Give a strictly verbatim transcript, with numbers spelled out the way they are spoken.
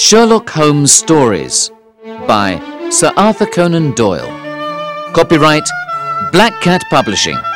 Sherlock Holmes Stories by Sir Arthur Conan Doyle. Copyright Black Cat Publishing.